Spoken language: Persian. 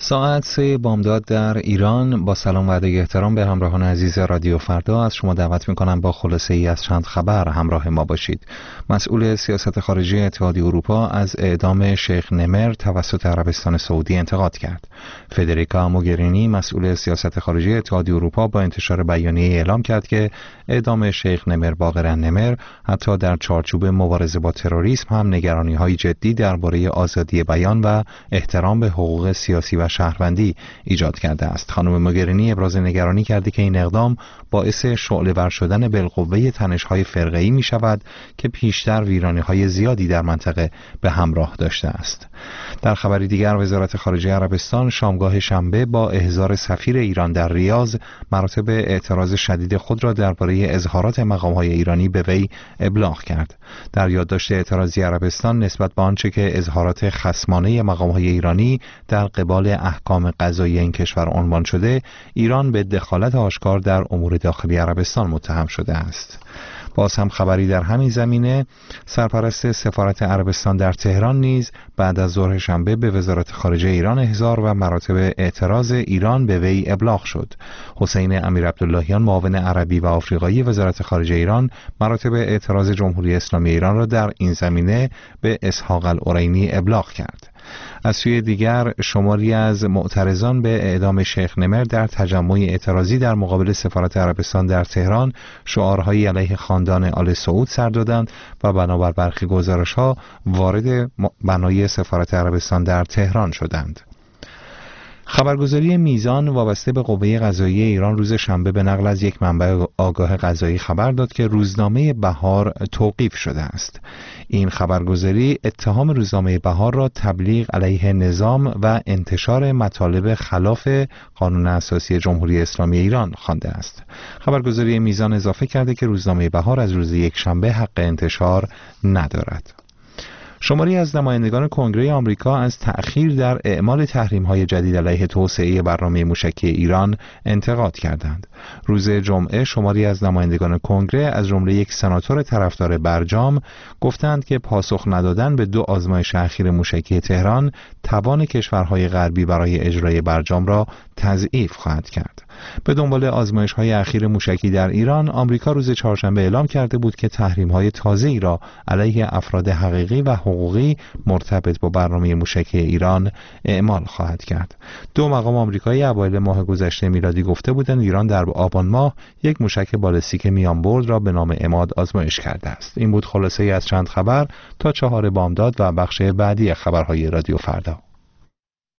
ساعت 3 بامداد در ایران. با سلام و ادای احترام به همراهان عزیز رادیو فردا از شما دعوت می‌کنم با خلاصه ای از چند خبر همراه ما باشید. مسئول سیاست خارجی اتحادیه اروپا از اعدام شیخ نمر توسط عربستان سعودی انتقاد کرد. فدریکا موگرینی مسئول سیاست خارجی اتحادیه اروپا با انتشار بیانیه اعلام کرد که اعدام شیخ نمر باقر نمر حتی در چارچوب مبارزه با تروریسم هم نگرانی‌های جدی درباره آزادی بیان و احترام به حقوق سیاسی و شهروندی ایجاد کرده است. خانم موگرینی ابراز نگرانی کرده که این اقدام باعث شعله‌ور شدن بالقوه تنش‌های فرقه‌ای می‌شود که پیشتر ویرانی‌های زیادی در منطقه به همراه داشته است. در خبری دیگر وزارت خارجه عربستان شامگاه شنبه با احضار سفیر ایران در ریاض مراتب اعتراض شدید خود را درباره اظهارات مقام‌های ایرانی به وی ابلاغ کرد. در یادداشت اعتراضی عربستان نسبت به آنچه که اظهارات خصمانه مقام‌های ایرانی در قبال احکام قضایی این کشور عنوان شده، ایران به دخالت آشکار در امور داخلی عربستان متهم شده است. باز هم خبری در همین زمینه، سرپرست سفارت عربستان در تهران نیز بعد از ظهر شنبه به وزارت خارجه ایران احضار و مراتب اعتراض ایران به وی ابلاغ شد. حسین امیرعبداللهیان معاون عربی و آفریقایی وزارت خارجه ایران مراتب اعتراض جمهوری اسلامی ایران را در این زمینه به اسحاق العرینی ابلاغ کرد. از سوی دیگر شماری از معترضان به اعدام شیخ نمر در تجمع اعتراضی در مقابل سفارت عربستان در تهران شعارهایی علیه خاندان آل سعود سر دادند و بنابر برخی گزارش‌ها وارد بنای سفارت عربستان در تهران شدند. خبرگزاری میزان وابسته به قوه قضاییه ایران روز شنبه به نقل از یک منبع آگاه قضایی خبر داد که روزنامه بهار توقیف شده است. این خبرگزاری اتهام روزنامه بهار را تبلیغ علیه نظام و انتشار مطالب خلاف قانون اساسی جمهوری اسلامی ایران خوانده است. خبرگزاری میزان اضافه کرده که روزنامه بهار از روز یک شنبه حق انتشار ندارد. شماری از نمایندگان کنگره آمریکا از تأخیر در اعمال تحریم‌های جدید علیه توسعه برنامه موشکی ایران انتقاد کردند. روز جمعه شماری از نمایندگان کنگره از جمله یک سناتور طرفدار برجام گفتند که پاسخ ندادن به 2 آزمایش اخیر موشکی تهران توان کشورهای غربی برای اجرای برجام را تضعیف خواهد کرد. به دنبال آزمایش‌های اخیر موشکی در ایران، آمریکا روز چهارشنبه اعلام کرده بود که تحریم‌های تازه‌ای را علیه افراد حقیقی و حقوقی مرتبط با برنامه موشکی ایران اعمال خواهد کرد. 2 مقام آمریکایی اوایل ماه گذشته میلادی گفته بودند ایران در آبان ماه یک موشک بالستیک میانبرد را به نام عماد آزمایش کرده است. این بود خلاصه‌ای از چند خبر تا 4 بامداد و بخش بعدی خبرهای رادیو فردا.